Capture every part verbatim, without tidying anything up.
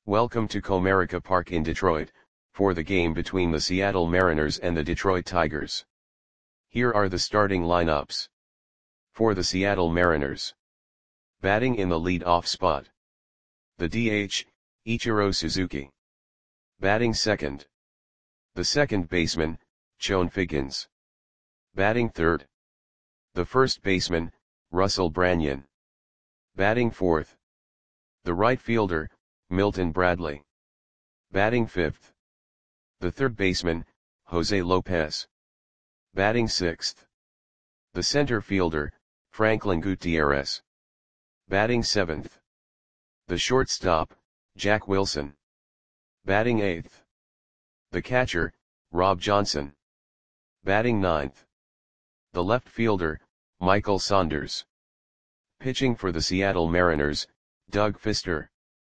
Welcome to Comerica Park in Detroit, for the game between the Seattle Mariners and the Detroit Tigers. Here are the starting lineups. For the Seattle Mariners. Batting in the lead-off spot. The D H, Ichiro Suzuki. Batting second. The second baseman, Chone Figgins. Batting third. The first baseman, Russell Branyan. Batting fourth. The right fielder, Milton Bradley. Batting fifth. The third baseman, Jose Lopez. Batting sixth. The center fielder, Franklin Gutierrez. Batting seventh. The shortstop, Jack Wilson. Batting eighth. The catcher, Rob Johnson. Batting ninth. The left fielder, Michael Saunders. Pitching for the Seattle Mariners, Doug Fister.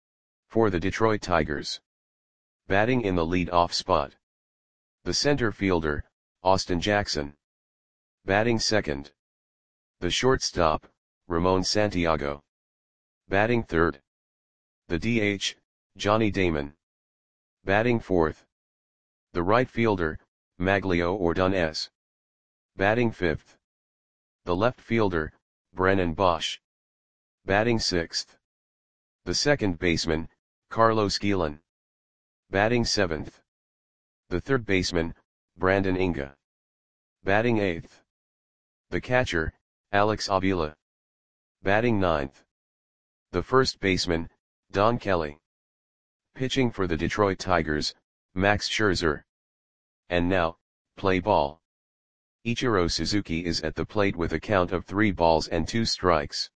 For the Detroit Tigers. Batting in the lead-off spot. The center fielder, Austin Jackson. Batting second. The shortstop, Ramon Santiago. Batting third. The D H, Johnny Damon. Batting fourth. The right fielder, Maglio Ordonez. Batting fifth. The left fielder, Brennan Bosch. Batting sixth. The second baseman, Carlos Guillen. Batting seventh. The third baseman, Brandon Inga. Batting eighth. The catcher, Alex Avila. Batting ninth. The first baseman, Don Kelly. Pitching for the Detroit Tigers, Max Scherzer. And now, play ball. Ichiro Suzuki is at the plate with a count of three balls and two strikes.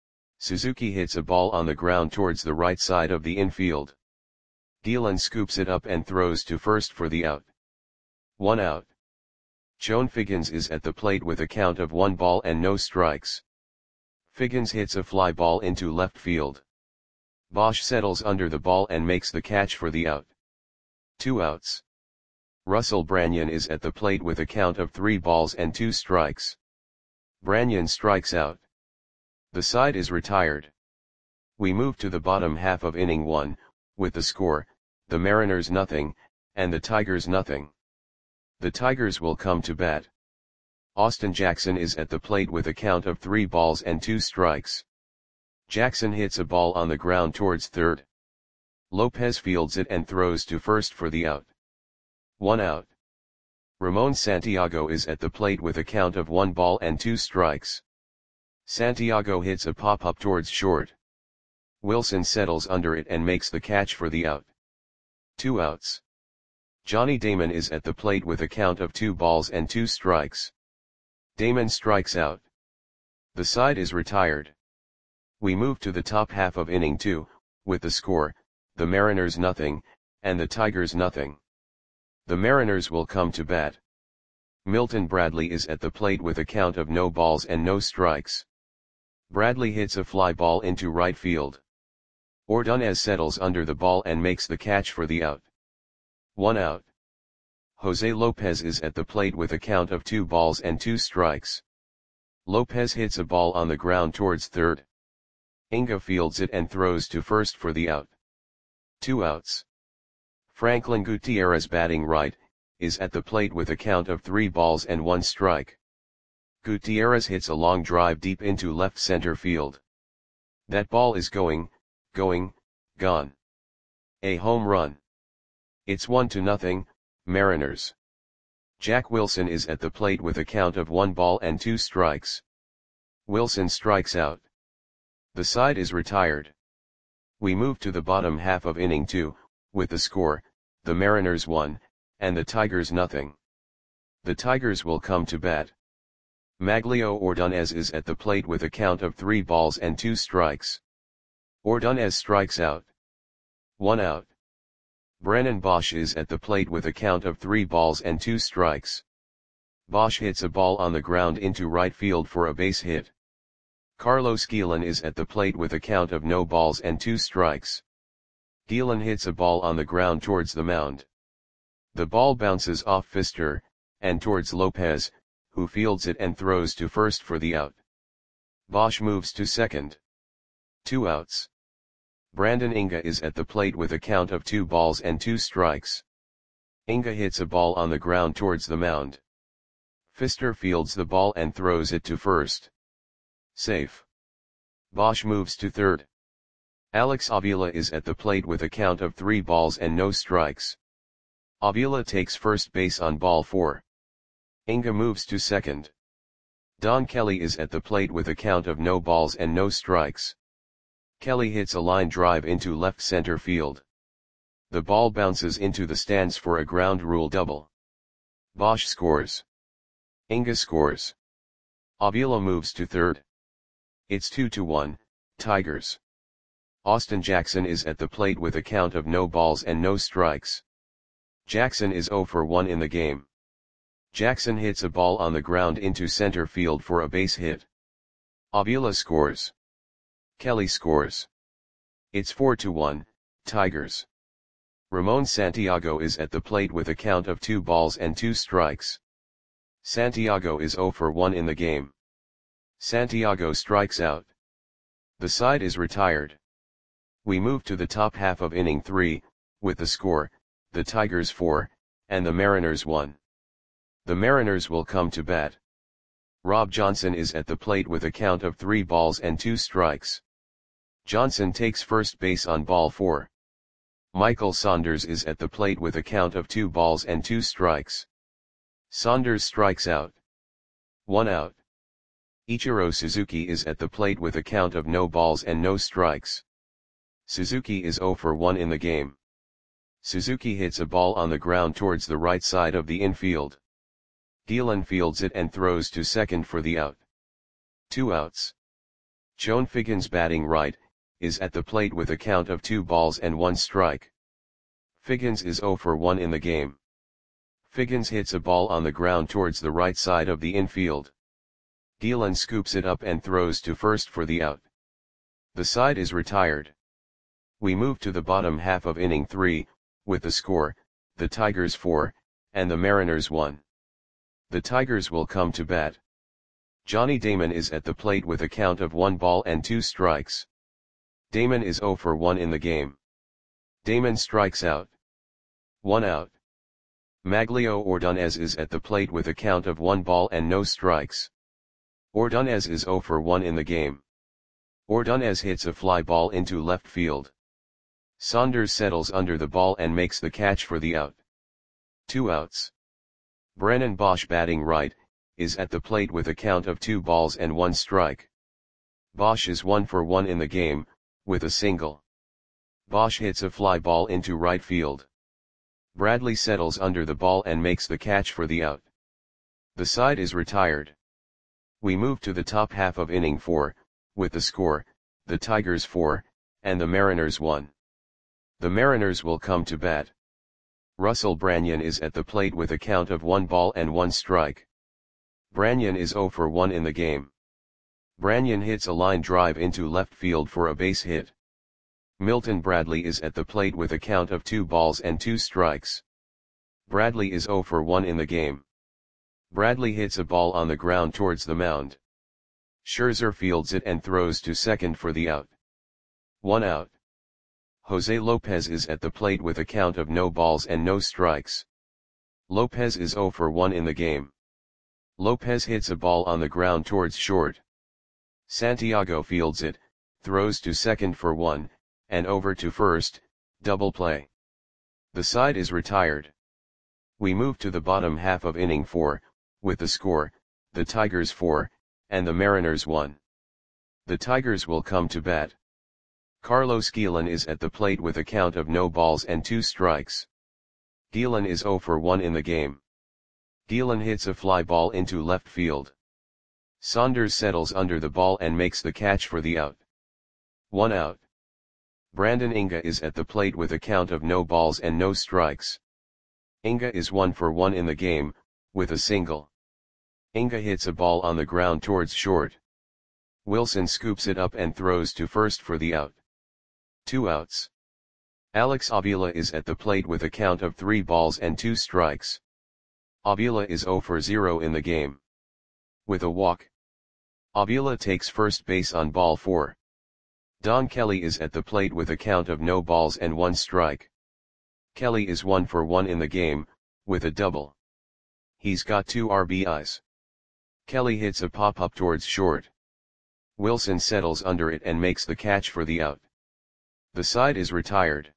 Suzuki hits a ball on the ground towards the right side of the infield. Guillen scoops it up and throws to first for the out. One out. Chone Figgins is at the plate with a count of one ball and no strikes. Figgins hits a fly ball into left field. Bosch settles under the ball and makes the catch for the out. Two outs. Russell Branyan is at the plate with a count of three balls and two strikes. Branyan strikes out. The side is retired. We move to the bottom half of inning one, with the score, the Mariners nothing, and the Tigers nothing. The Tigers will come to bat. Austin Jackson is at the plate with a count of three balls and two strikes. Jackson hits a ball on the ground towards third. Lopez fields it and throws to first for the out. One out. Ramon Santiago is at the plate with a count of one ball and two strikes. Santiago hits a pop-up towards short. Wilson settles under it and makes the catch for the out. Two outs. Johnny Damon is at the plate with a count of two balls and two strikes. Damon strikes out. The side is retired. We move to the top half of inning two, with the score, the Mariners nothing, and the Tigers nothing. The Mariners will come to bat. Milton Bradley is at the plate with a count of no balls and no strikes. Bradley hits a fly ball into right field. Ordonez settles under the ball and makes the catch for the out. One out. Jose Lopez is at the plate with a count of two balls and two strikes. Lopez hits a ball on the ground towards third. Inga fields it and throws to first for the out. Two outs. Franklin Gutierrez, batting right, is at the plate with a count of three balls and one strike. Gutierrez hits a long drive deep into left center field. That ball is going, going, gone. A home run. It's one to nothing, Mariners. Jack Wilson is at the plate with a count of one ball and two strikes. Wilson strikes out. The side is retired. We move to the bottom half of inning two, with the score, the Mariners one, and the Tigers nothing. The Tigers will come to bat. Maglio Ordonez is at the plate with a count of three balls and two strikes. Ordonez strikes out. One out. Brennan Bosch is at the plate with a count of three balls and two strikes. Bosch hits a ball on the ground into right field for a base hit. Carlos Guillen is at the plate with a count of no balls and two strikes. Guillen hits a ball on the ground towards the mound. The ball bounces off Fister, and towards Lopez, who fields it and throws to first for the out. Bosch moves to second. Two outs. Brandon Inga is at the plate with a count of two balls and two strikes. Inga hits a ball on the ground towards the mound. Pfister fields the ball and throws it to first. Safe. Bosch moves to third. Alex Avila is at the plate with a count of three balls and no strikes. Avila takes first base on ball four. Inga moves to second. Don Kelly is at the plate with a count of no balls and no strikes. Kelly hits a line drive into left center field. The ball bounces into the stands for a ground rule double. Bosch scores. Inga scores. Avila moves to third. It's two to one, Tigers. Austin Jackson is at the plate with a count of no balls and no strikes. Jackson is zero for one in the game. Jackson hits a ball on the ground into center field for a base hit. Avila scores. Kelly scores. It's four to one, Tigers. Ramon Santiago is at the plate with a count of two balls and two strikes. Santiago is zero for one in the game. Santiago strikes out. The side is retired. We move to the top half of inning three, with the score, the Tigers four, and the Mariners one. The Mariners will come to bat. Rob Johnson is at the plate with a count of three balls and two strikes. Johnson takes first base on ball four. Michael Saunders is at the plate with a count of two balls and two strikes. Saunders strikes out. One out. Ichiro Suzuki is at the plate with a count of no balls and no strikes. Suzuki is zero for one in the game. Suzuki hits a ball on the ground towards the right side of the infield. Dillon fields it and throws to second for the out. Two outs. Joan Figgins, batting right, is at the plate with a count of two balls and one strike. Figgins is zero for one in the game. Figgins hits a ball on the ground towards the right side of the infield. Dillon scoops it up and throws to first for the out. The side is retired. We move to the bottom half of inning three, with the score, the Tigers four, and the Mariners one. The Tigers will come to bat. Johnny Damon is at the plate with a count of one ball and two strikes. Damon is zero for one in the game. Damon strikes out. One out. Maglio Ordonez is at the plate with a count of one ball and no strikes. Ordonez is zero for one in the game. Ordonez hits a fly ball into left field. Saunders settles under the ball and makes the catch for the out. Two outs. Brennan Bosch, batting right, is at the plate with a count of two balls and one strike. Bosch is one for one in the game, with a single. Bosch hits a fly ball into right field. Bradley settles under the ball and makes the catch for the out. The side is retired. We move to the top half of inning four, with the score, the Tigers four, and the Mariners one. The Mariners will come to bat. Russell Branyan is at the plate with a count of one ball and one strike. Branyan is zero for one in the game. Branyan hits a line drive into left field for a base hit. Milton Bradley is at the plate with a count of two balls and two strikes. Bradley is zero for one in the game. Bradley hits a ball on the ground towards the mound. Scherzer fields it and throws to second for the out. One out. Jose Lopez is at the plate with a count of no balls and no strikes. Lopez is zero for one in the game. Lopez hits a ball on the ground towards short. Santiago fields it, throws to second for one, and over to first, double play. The side is retired. We move to the bottom half of inning four, with the score, the Tigers four, and the Mariners one. The Tigers will come to bat. Carlos Guillen is at the plate with a count of no balls and two strikes. Guillen is zero for one in the game. Guillen hits a fly ball into left field. Saunders settles under the ball and makes the catch for the out. One out. Brandon Inga is at the plate with a count of no balls and no strikes. Inga is one for one in the game, with a single. Inga hits a ball on the ground towards short. Wilson scoops it up and throws to first for the out. Two outs. Alex Avila is at the plate with a count of three balls and two strikes. Avila is zero for zero in the game. With a walk. Avila takes first base on ball four. Don Kelly is at the plate with a count of no balls and one strike. Kelly is one for one in the game, with a double. He's got two R B Is. Kelly hits a pop-up towards short. Wilson settles under it and makes the catch for the out. The side is retired.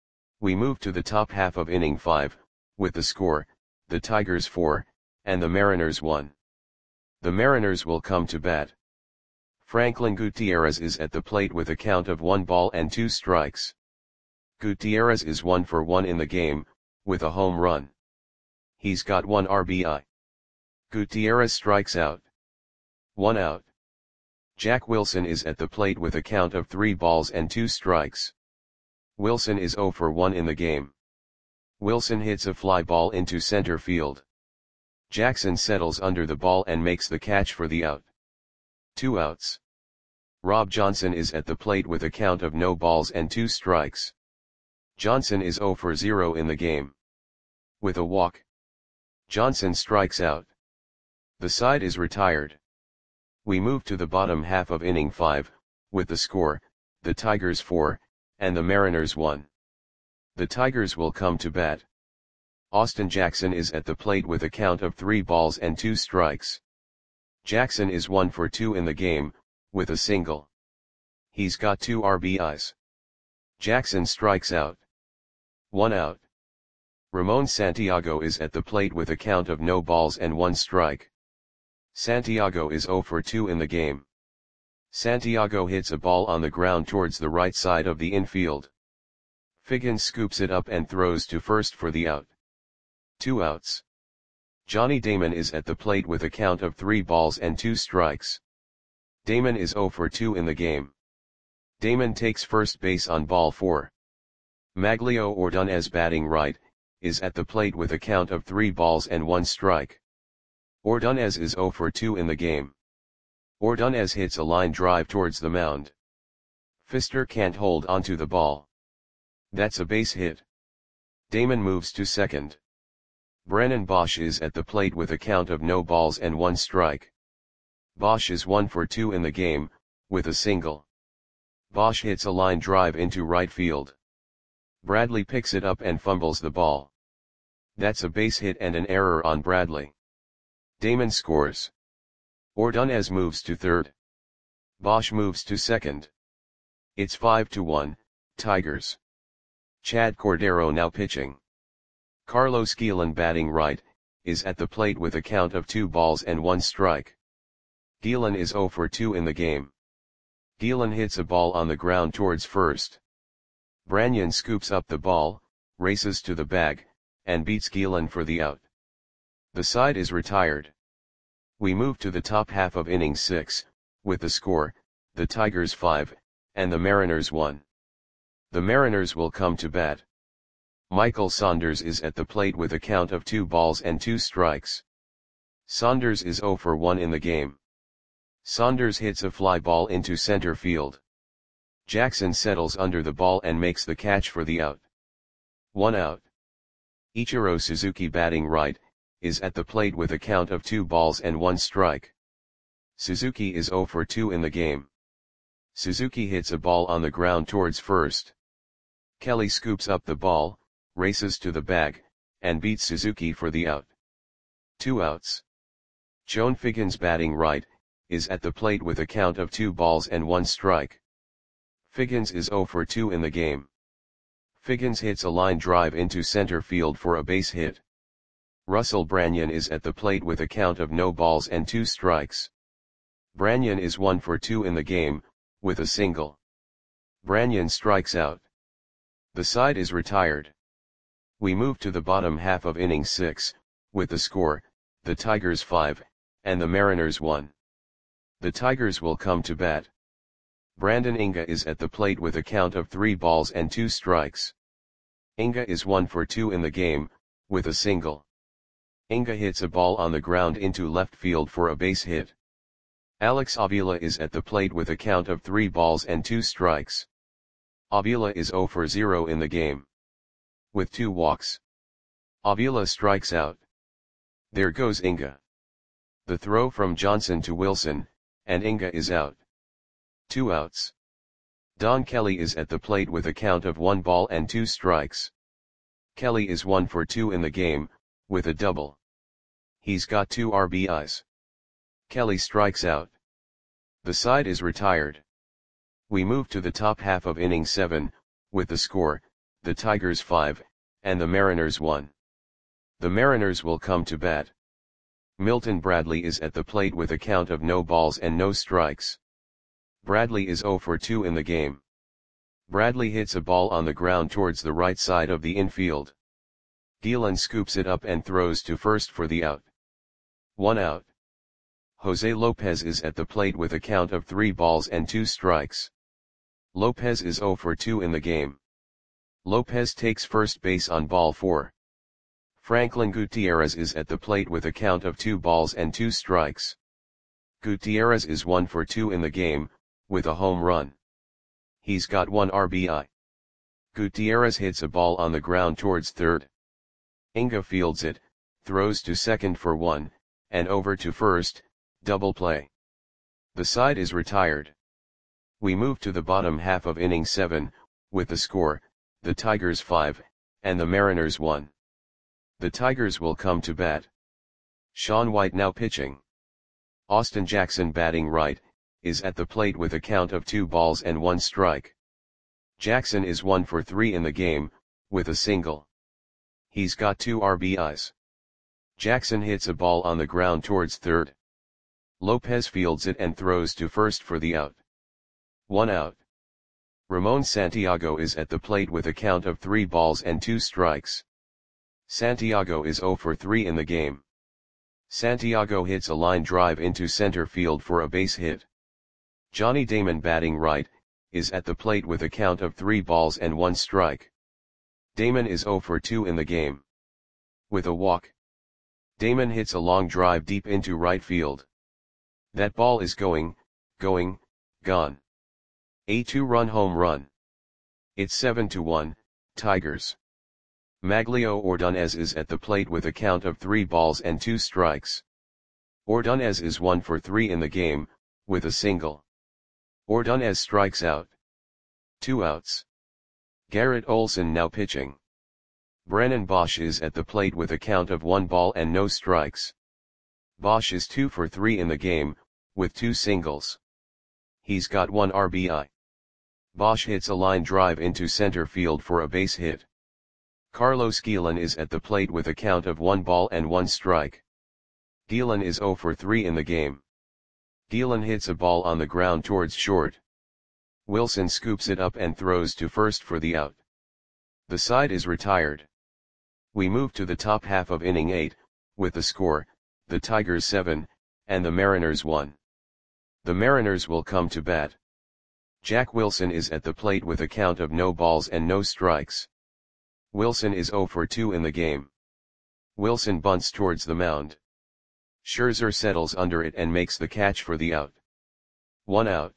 We move to the top half of inning five, with the score, the Tigers four, and the Mariners one. The Mariners will come to bat. Franklin Gutierrez is at the plate with a count of one ball and two strikes. Gutierrez is one for one in the game, with a home run. He's got one R B I. Gutierrez strikes out. One out. Jack Wilson is at the plate with a count of three balls and two strikes. Wilson is zero for one in the game. Wilson hits a fly ball into center field. Jackson settles under the ball and makes the catch for the out. Two outs. Rob Johnson is at the plate with a count of no balls and two strikes. Johnson is zero for zero in the game. With a walk, Johnson strikes out. The side is retired. We move to the bottom half of inning five, with the score, the Tigers four, and the Mariners one. The Tigers will come to bat. Austin Jackson is at the plate with a count of three balls and two strikes. Jackson is one for two in the game, with a single. He's got two R B Is. Jackson strikes out. One out. Ramon Santiago is at the plate with a count of no balls and one strike. Santiago is zero for two in the game. Santiago hits a ball on the ground towards the right side of the infield. Figgins scoops it up and throws to first for the out. Two outs. Johnny Damon is at the plate with a count of three balls and two strikes. Damon is zero for two in the game. Damon takes first base on ball four. Maglio Ordonez, batting right, is at the plate with a count of three balls and one strike. Ordonez is zero for two in the game. Ordonez hits a line drive towards the mound. Pfister can't hold onto the ball. That's a base hit. Damon moves to second. Brennan Bosch is at the plate with a count of no balls and one strike. Bosch is one for two in the game, with a single. Bosch hits a line drive into right field. Bradley picks it up and fumbles the ball. That's a base hit and an error on Bradley. Damon scores. Ordonez moves to third. Bosch moves to second. It's five to one, Tigers. Chad Cordero now pitching. Carlos Guillen, batting right, is at the plate with a count of two balls and one strike. Guillen is zero for two in the game. Guillen hits a ball on the ground towards first. Branyan scoops up the ball, races to the bag, and beats Guillen for the out. The side is retired. We move to the top half of inning six, with the score, the Tigers five, and the Mariners one. The Mariners will come to bat. Michael Saunders is at the plate with a count of two balls and two strikes. Saunders is zero for one in the game. Saunders hits a fly ball into center field. Jackson settles under the ball and makes the catch for the out. One out. Ichiro Suzuki, batting right, is at the plate with a count of two balls and one strike. Suzuki is zero for two in the game. Suzuki hits a ball on the ground towards first. Kelly scoops up the ball, races to the bag, and beats Suzuki for the out. Two outs. Joan Figgins, batting right, is at the plate with a count of two balls and one strike. Figgins is zero for two in the game. Figgins hits a line drive into center field for a base hit. Russell Branyan is at the plate with a count of no balls and two strikes. Branyan is one for two in the game, with a single. Branyan strikes out. The side is retired. We move to the bottom half of inning six, with the score, the Tigers five, and the Mariners one. The Tigers will come to bat. Brandon Inga is at the plate with a count of three balls and two strikes. Inga is one for two in the game, with a single. Inga hits a ball on the ground into left field for a base hit. Alex Avila is at the plate with a count of three balls and two strikes. Avila is zero for zero in the game. With two walks, Avila strikes out. There goes Inga. The throw from Johnson to Wilson, and Inga is out. Two outs. Don Kelly is at the plate with a count of one ball and two strikes. Kelly is one for two in the game, with a double. He's got two R B Is. Kelly strikes out. The side is retired. We move to the top half of inning seven, with the score, the Tigers five, and the Mariners one. The Mariners will come to bat. Milton Bradley is at the plate with a count of no balls and no strikes. Bradley is zero for two in the game. Bradley hits a ball on the ground towards the right side of the infield. Gielan scoops it up and throws to first for the out. One out. Jose Lopez is at the plate with a count of three balls and two strikes. Lopez is zero for two in the game. Lopez takes first base on ball four. Franklin Gutierrez is at the plate with a count of two balls and two strikes. Gutierrez is one for two in the game, with a home run. He's got one R B I. Gutierrez hits a ball on the ground towards third. Inga fields it, throws to second for one, and over to first, double play. The side is retired. We move to the bottom half of inning seven, with the score, the Tigers five, and the Mariners one. The Tigers will come to bat. Sean White now pitching. Austin Jackson batting right, is at the plate with a count of two balls and one strike. Jackson is one for three in the game, with a single. He's got two R B Is. Jackson hits a ball on the ground towards third. Lopez fields it and throws to first for the out. One out. Ramon Santiago is at the plate with a count of three balls and two strikes. Santiago is zero for three in the game. Santiago hits a line drive into center field for a base hit. Johnny Damon batting right, is at the plate with a count of three balls and one strike. Damon is zero for two in the game. With a walk. Damon hits a long drive deep into right field. That ball is going, going, gone. A two-run home run. It's seven to one, Tigers. Maglio Ordonez is at the plate with a count of three balls and two strikes. Ordonez is one for three in the game, with a single. Ordonez strikes out. Two outs. Garrett Olson now pitching. Brennan Bosch is at the plate with a count of one ball and no strikes. Bosch is two for three in the game, with two singles. He's got one R B I. Bosch hits a line drive into center field for a base hit. Carlos Gielan is at the plate with a count of one ball and one strike. Gielan is zero for three in the game. Gielan hits a ball on the ground towards short. Wilson scoops it up and throws to first for the out. The side is retired. We move to the top half of inning eight, with the score, the Tigers seven, and the Mariners one. The Mariners will come to bat. Jack Wilson is at the plate with a count of no balls and no strikes. Wilson is zero for two in the game. Wilson bunts towards the mound. Scherzer settles under it and makes the catch for the out. One out.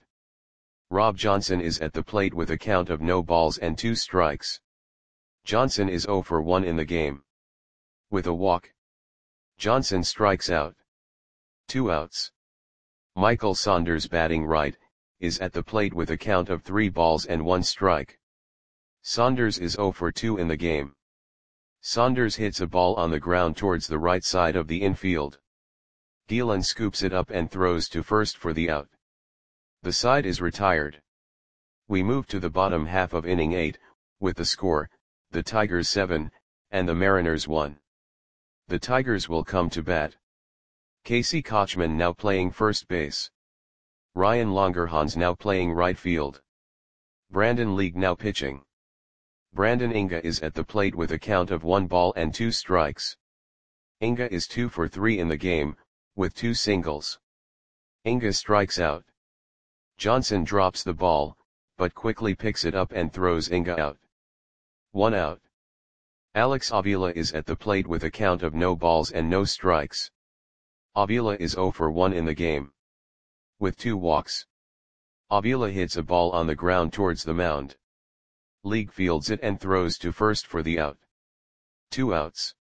Rob Johnson is at the plate with a count of no balls and two strikes. Johnson is zero for one in the game. With a walk. Johnson strikes out. Two outs. Michael Saunders batting right, is at the plate with a count of three balls and one strike. Saunders is zero for two in the game. Saunders hits a ball on the ground towards the right side of the infield. Gielan scoops it up and throws to first for the out. The side is retired. We move to the bottom half of inning eight, with the score, the Tigers seven, and the Mariners one. The Tigers will come to bat. Casey Kochman now playing first base. Ryan Longerhans now playing right field. Brandon League now pitching. Brandon Inga is at the plate with a count of one ball and two strikes. Inga is two for three in the game, with two singles. Inga strikes out. Johnson drops the ball, but quickly picks it up and throws Inga out. One out. Alex Avila is at the plate with a count of no balls and no strikes. Avila is zero for one in the game. With two walks. Avila hits a ball on the ground towards the mound. League fields it and throws to first for the out. Two outs.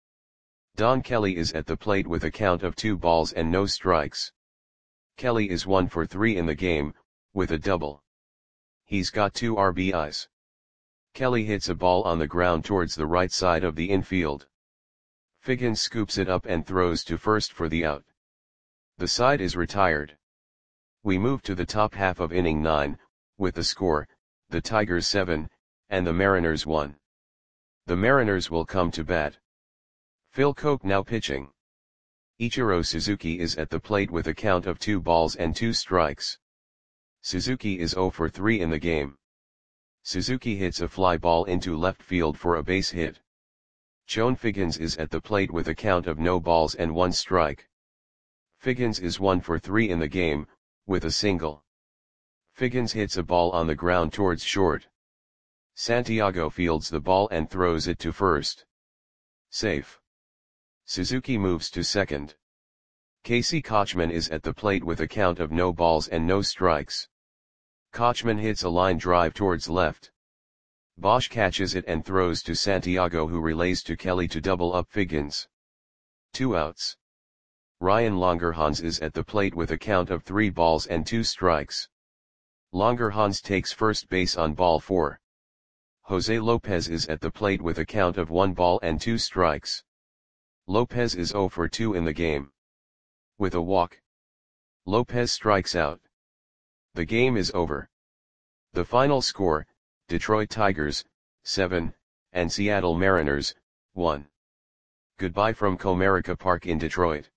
Don Kelly is at the plate with a count of two balls and no strikes. Kelly is one for three in the game, with a double. He's got two R B Is. Kelly hits a ball on the ground towards the right side of the infield. Figgins scoops it up and throws to first for the out. The side is retired. We move to the top half of inning nine, with the score, the Tigers seven, and the Mariners one. The Mariners will come to bat. Phil Coke now pitching. Ichiro Suzuki is at the plate with a count of two balls and two strikes. Suzuki is zero for three in the game. Suzuki hits a fly ball into left field for a base hit. Chone Figgins is at the plate with a count of no balls and one strike. Figgins is one for three in the game, with a single. Figgins hits a ball on the ground towards short. Santiago fields the ball and throws it to first. Safe. Suzuki moves to second. Casey Kochman is at the plate with a count of no balls and no strikes. Kochman hits a line drive towards left. Bosch catches it and throws to Santiago, who relays to Kelly to double up Figgins. Two outs. Ryan Longerhans is at the plate with a count of three balls and two strikes. Longerhans takes first base on ball four. Jose Lopez is at the plate with a count of one ball and two strikes. Lopez is zero for two in the game. With a walk, Lopez strikes out. The game is over. The final score, Detroit Tigers, seven, and Seattle Mariners, one. Goodbye from Comerica Park in Detroit.